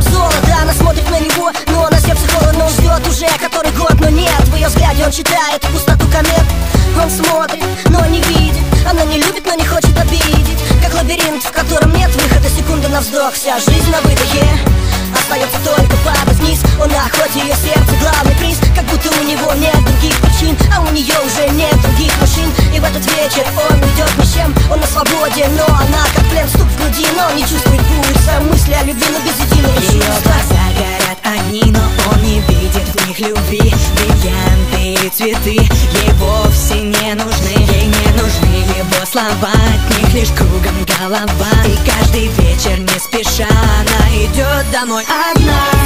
золото. Она смотрит на него, но на сердце холодно. Он ждет уже который год, но нет. В ее взгляде он читает пустоту комет. Он смотрит, но не видит. Она не любит, но не хочет обидеть. Как лабиринт, в котором нет выхода, секунда на вздох. Вся жизнь на выдохе, остается только падать вниз. Он на охоте, ее сердце главный приз. Как будто у него нет других причин, а у нее уже нет других машин. И в этот вечер он уйдет ни с чем. Он на свободе, но она как плен, стук в груди, но не чувствует пульса. Мысли о любви, но без единого чувства. Ее глаза горят огни, но он не видит в них любви. Бриллианты и цветы ей вовсе не нужны. Ей не нужны его слова, от них лишь кругом голова. И каждый вечер не спеша она идет домой одна.